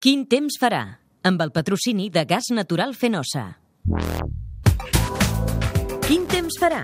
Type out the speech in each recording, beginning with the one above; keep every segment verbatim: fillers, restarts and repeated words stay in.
Quin temps farà? Amb el patrocini de Gas Natural Fenosa. Quin temps farà?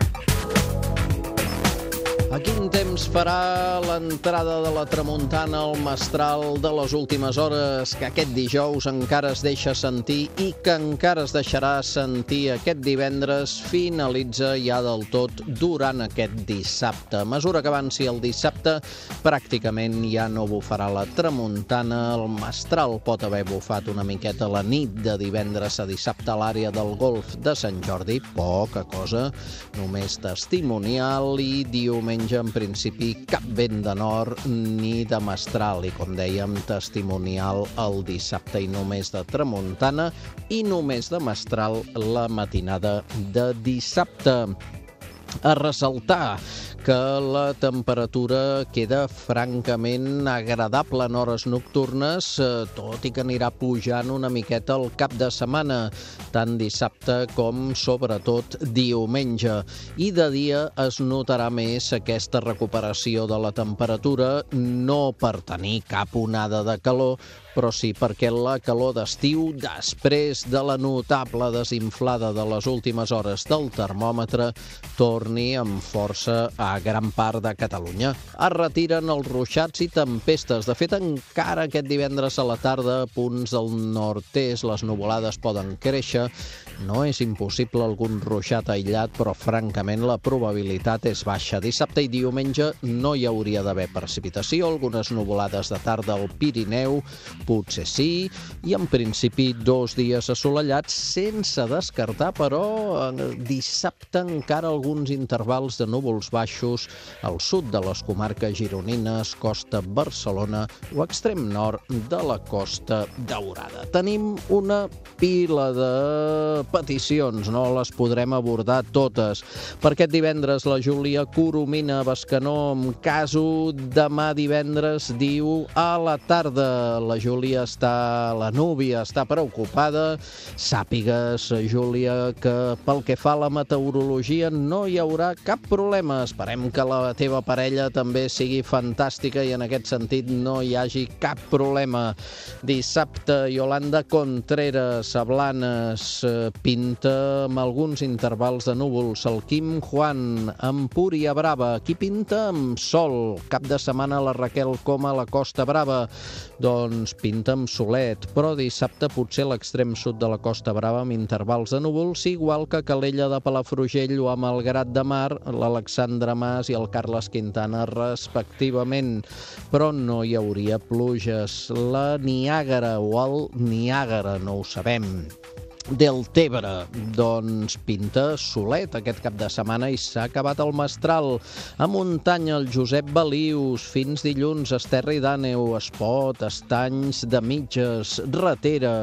A quin temps farà l'entrada de la tramuntana al mestral de les últimes hores, que aquest dijous encara es deixa sentir i que encara es deixarà sentir aquest divendres, finalitza ja del tot durant aquest dissabte. A mesura que avanci el dissabte, pràcticament ja no bufarà la tramuntana. El mestral pot haver bufat una miqueta la nit de divendres a dissabte a l'àrea del golf de Sant Jordi, poca cosa, només testimonial, i diumenge en principi cap vent de nord ni de mestral, i com dèiem, testimonial el dissabte i només de tramuntana i només de mestral la matinada de dissabte. A ressaltar que la temperatura queda francament agradable en hores nocturnes, tot i que anirà pujant una miqueta el cap de setmana, tant dissabte com sobretot diumenge. I de dia es notarà més aquesta recuperació de la temperatura, no per tenir cap onada de calor, però sí perquè la calor d'estiu, després de la notable desinflada de les últimes hores del termòmetre, torni amb força a gran part de Catalunya. Es retiren els ruixats i tempestes. De fet, encara aquest divendres a la tarda, a punts del nord-est, les nuvolades poden créixer. No és impossible algun ruixat aïllat, però francament la probabilitat és baixa. Dissabte i diumenge no hi hauria d'haver precipitació, algunes nuvolades de tarda al Pirineu, potser sí, i en principi dos dies assolellats, sense descartar, però, dissabte encara alguns intervals de núvols baixos al sud de les comarques gironines, costa Barcelona o extrem nord de la Costa Daurada. Tenim una pila de peticions, no les podrem abordar totes. Per aquest divendres la Júlia Coromina Bescanó amb caso demà divendres diu a la tarda. La Júlia està, la núvia està preocupada. Sàpigues, Júlia, que pel que fa a la meteorologia no hi haurà cap problema. Esperem que la teva parella també sigui fantàstica i en aquest sentit no hi hagi cap problema. Dissabte, Yolanda Contreras a Blanes pinta amb alguns intervals de núvols. El Quim Juan, Empúria Brava. Qui pinta amb sol? Cap de setmana la Raquel Coma a la Costa Brava. Doncs pinta amb solet, però dissabte potser l'extrem sud de la Costa Brava amb intervals de núvols, igual que Calella de Palafrugell o a Malgrat de Mar, l'Alexandre Mas i el Carles Quintana respectivament, però no hi hauria pluges. La Niàgara o el Niàgara, no ho sabem. Deltebre, doncs pinta solet aquest cap de setmana i s'ha acabat el mestral. A muntanya, el Josep Balius, fins dilluns, Esterri d'Àneu, Espot, Estanys de Mitges, Ratera,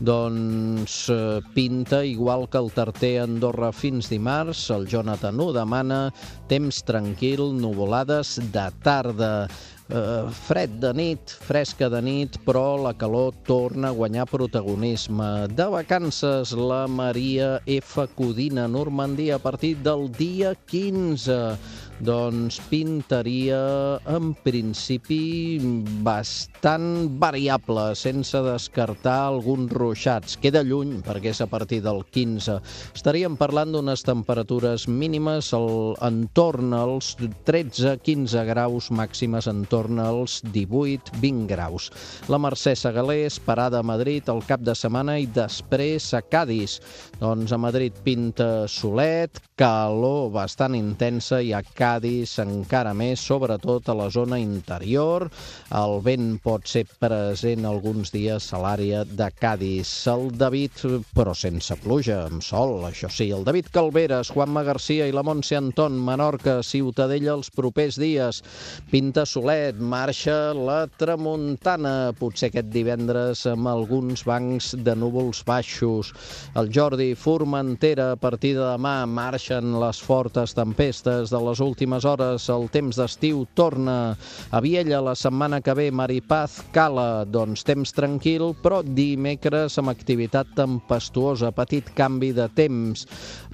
doncs pinta igual que el Tarter Andorra fins dimarts. El Jonathan ho demana, temps tranquil, nuvolades de tarda. Uh, fred de nit, fresca de nit, però la calor torna a guanyar protagonisme. De vacances, la Maria F. Codina, Normandia, a partir del dia quinze. Doncs pintaria en principi bastant variable, sense descartar alguns ruixats. Queda lluny perquè és a partir del quinze. Estaríem parlant d'unes temperatures mínimes al, entorn als tretze a quinze graus, màximes entorn als divuit a vint graus. La Mercè Segalés, parada a Madrid el cap de setmana i després a Cadis. Doncs a Madrid pinta solet, calor bastant intensa, i a Cadis encara més, sobretot a la zona interior. El vent pot ser present alguns dies a l'àrea de Cadis. El David, però sense pluja, amb sol, això sí. El David Calveres, Juanma Garcia i la Montse Anton, Menorca, Ciutadella els propers dies. Pinta solet, marxa la tramuntana, potser aquest divendres amb alguns bancs de núvols baixos. El Jordi, Formentera, a partir de demà marxen les fortes tempestes de les últimes hores. El temps d'estiu torna. A Viella la setmana que ve, Maripaz Cala, doncs temps tranquil, però dimecres amb activitat tempestuosa, petit canvi de temps.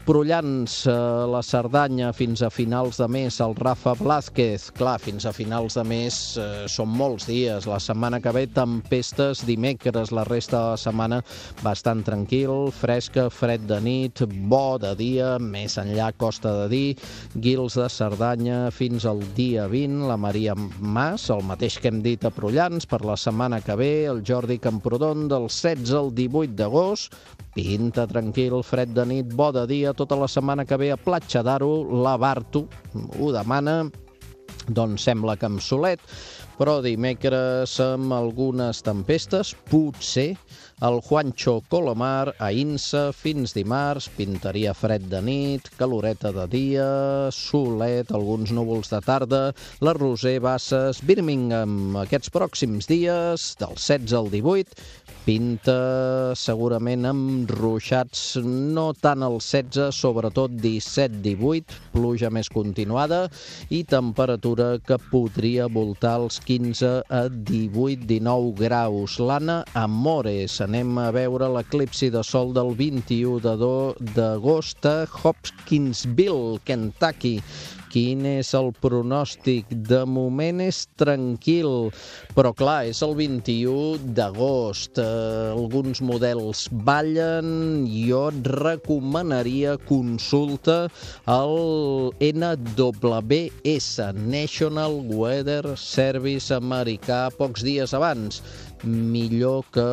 Prullans, a la Cerdanya, fins a finals de mes, el Rafa Blázquez. Clar, fins a finals de mes eh, són molts dies. La setmana que ve, tempestes dimecres. La resta de la setmana bastant tranquil, fresca, fred de nit, bo de dia, més enllà costa de dir. Guils de Cerdanya fins al dia vint. La Maria Mas, el mateix que hem dit a Prullans, per la setmana que ve. El Jordi Camprodon, del setze al divuit d'agost. Pinta tranquil, fred de nit, bo de dia, tota la setmana que ve a Platja d'Aro. La Bartu ho demana, doncs sembla que amb solet, però dimecres amb algunes tempestes, potser. El Juancho Colomar, a Insa, fins dimarts, pintaria fred de nit, caloreta de dia, solet, alguns núvols de tarda. La Roser Bassas, Birmingham, aquests pròxims dies, del setze al divuit, pinta segurament amb ruixats, no tant el setze, sobretot disset divuit, pluja més continuada i temperatura que podria voltar els quinze a divuit dinou graus. L'Anna Amores, anem a veure l'eclipsi de sol del vint-i-u d'agost a Hopkinsville, Kentucky. Quin és el pronòstic? De moment és tranquil, però clar, és el vint-i-u d'agost. Eh, alguns models ballen. Jo et recomanaria consulta al N W S, National Weather Service americà, pocs dies abans. Millor que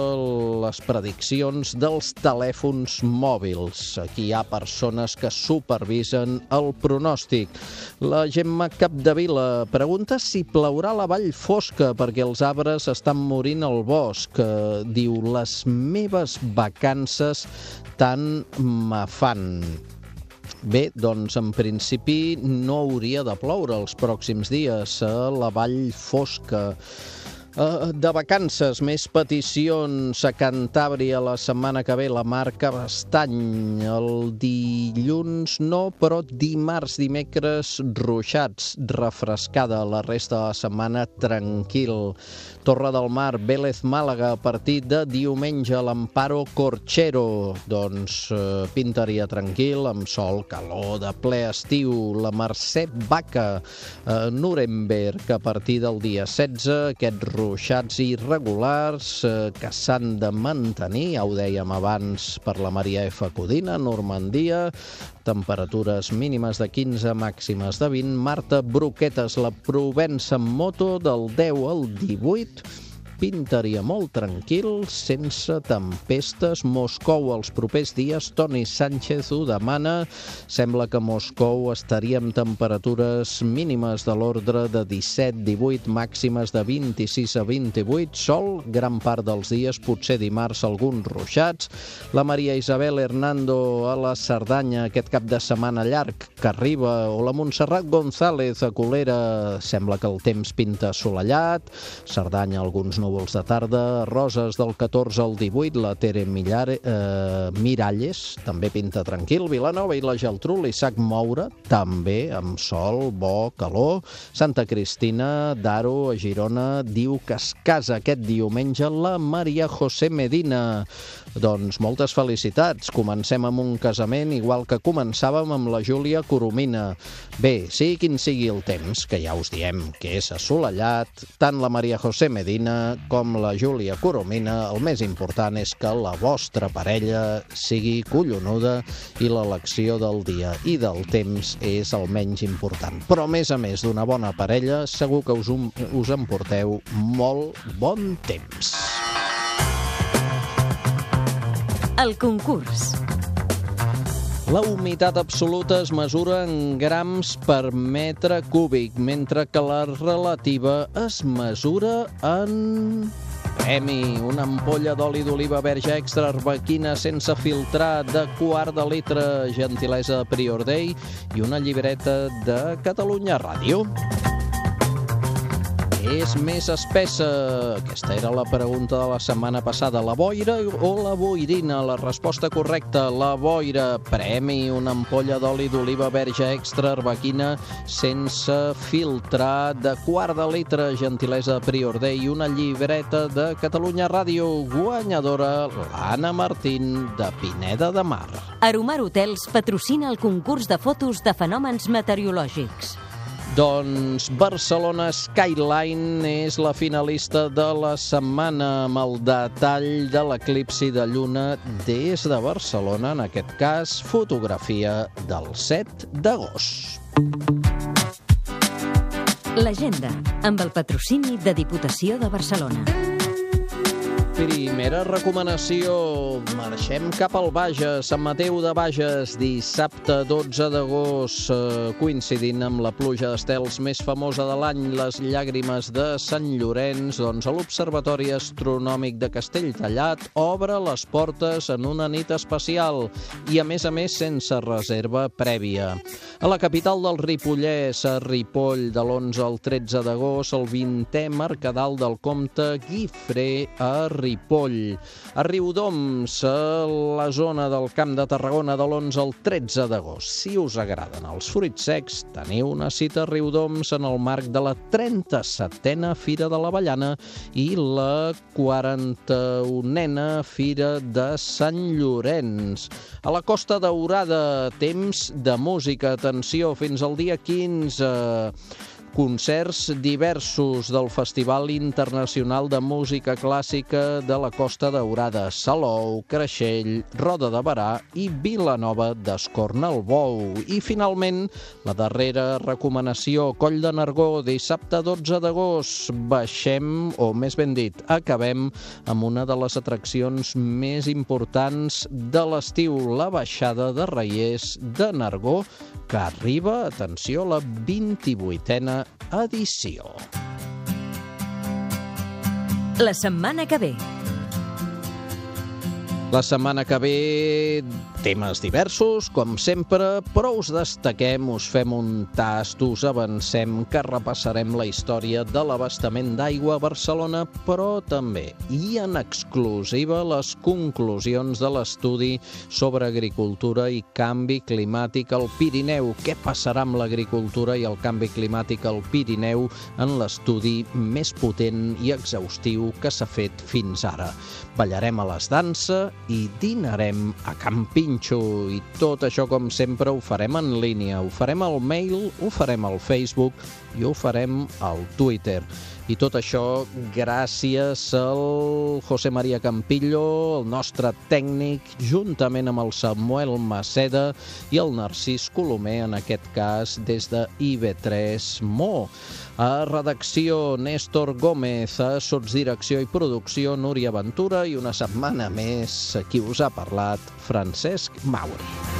les prediccions dels telèfons mòbils. Aquí hi ha persones que supervisen el pronòstic. La Gemma Capdevila pregunta si plourà a la Vall Fosca perquè els arbres estan morint al bosc. Diu, les meves vacances tant me fan. Bé, doncs en principi no hauria de ploure els pròxims dies a la Vall Fosca. Uh, de vacances, més peticions a Cantàbria la setmana que ve, la Marca Bastany. El dilluns no, però dimarts, dimecres, ruixats, refrescada. La resta de la setmana tranquil. Torre del Mar, Vélez Màlaga, a partir de diumenge, l'Amparo Corchero. Doncs uh, pintaria tranquil, amb sol, calor, de ple estiu. La Mercè Vaca, uh, Nuremberg, a partir del dia setze, aquest ruixats irregulars eh, que s'han de mantenir, ja ho dèiem abans per la Maria F. Codina, Normandia, temperatures mínimes de quinze, màximes de vint. Marta Broquetes, la Provença en moto, del deu al divuit, pintaria molt tranquil, sense tempestes. Moscou els propers dies, Toni Sánchez ho demana. Sembla que a Moscou estaria amb temperatures mínimes de l'ordre de disset divuit, màximes de vint-i-sis a vint-i-vuit. Sol, gran part dels dies, potser dimarts alguns ruixats. La Maria Isabel Hernando a la Cerdanya, aquest cap de setmana llarg que arriba. O la Montserrat González a Colera, sembla que el temps pinta assolellat. Cerdanya, alguns núvols de tarda. Roses, del catorze al divuit, la Tere Millar, eh, Miralles, també pinta tranquil. Vilanova i la Geltrú, l'Isaac Moura, també amb sol, bo, calor. Santa Cristina d'Aro, a Girona, diu que es casa aquest diumenge la Maria José Medina. Doncs moltes felicitats. Comencem amb un casament, igual que començàvem amb la Júlia Coromina. Bé, sigui quin sigui el temps, que ja us diem que és assolellat, tant la Maria José Medina com la Júlia Coromina, el més important és que la vostra parella sigui collonuda i l'elecció del dia i del temps és el menys important. Però a més a més d'una bona parella, segur que us, us emporteu molt bon temps. El concurs. La humitat absoluta es mesura en grams per metre cúbic, mentre que la relativa es mesura en... Premi, una ampolla d'oli d'oliva verge extra arbequina sense filtrar de quart de litre, gentilesa de Prior Day, i una llibreta de Catalunya Ràdio. És més espessa? Aquesta era la pregunta de la setmana passada. La boira o la boirina? La resposta correcta, la boira. Premi, una ampolla d'oli d'oliva verge extra arbequina sense filtrar de quart de litre, gentilesa de Prior Day, i una llibreta de Catalunya Ràdio. Guanyadora, l'Anna Martín, de Pineda de Mar. Aromar Hotels patrocina el concurs de fotos de fenòmens meteorològics. Doncs Barcelona Skyline és la finalista de la setmana amb el detall de l'eclipsi de lluna des de Barcelona, en aquest cas fotografia del set d'agost. L'agenda, amb el patrocini de Diputació de Barcelona. Primera recomanació, marxem cap al Bages, Sant Mateu de Bages, dissabte dotze d'agost, eh, coincidint amb la pluja d'estels més famosa de l'any, les llàgrimes de Sant Llorenç, doncs a l'Observatori Astronòmic de Castelltallat obre les portes en una nit especial i, a més a més, sense reserva prèvia. A la capital del Ripollès, a Ripoll, de l'onze al tretze d'agost, el vintè Mercadal del Comte Guifré a Ripoll. A Riudoms, a la zona del Camp de Tarragona, de l'onze al tretze d'agost. Si us agraden els fruits secs, teniu una cita a Riudoms en el marc de la trenta-setena Fira de l'Avellana i la quaranta-unena Fira de Sant Llorenç. A la Costa Daurada, temps de música. Atenció, fins al dia quinze. Concerts diversos del Festival Internacional de Música Clàssica de la Costa Daurada, Salou, Creixell, Roda de Berà i Vilanova d'Escornalbou. I, finalment, la darrera recomanació, Coll de Nargó, dissabte dotze d'agost. Baixem, o més ben dit, acabem amb una de les atraccions més importants de l'estiu, la baixada de Reiers de Nargó, que arriba, atenció, a la vint-i-vuitena edició. La setmana que ve. La setmana que ve, temes diversos, com sempre, però us destaquem, us fem un tast, us avancem, que repassarem la història de l'abastament d'aigua a Barcelona, però també, i en exclusiva, les conclusions de l'estudi sobre agricultura i canvi climàtic al Pirineu. Què passarà amb l'agricultura i el canvi climàtic al Pirineu en l'estudi més potent i exhaustiu que s'ha fet fins ara. Ballarem a l'Esdansa i dinarem a Can Pinxo. I tot això, com sempre, ho farem en línia. Ho farem al mail, ho farem al Facebook i ho farem al Twitter. I tot això gràcies al José María Campillo, el nostre tècnic, juntament amb el Samuel Maceda i el Narcís Colomer, en aquest cas des de I V tres Mo. A redacció, Néstor Gómez, a sotsdirecció i producció, Núria Ventura, i una setmana més, qui us ha parlat, Francesc Mauri.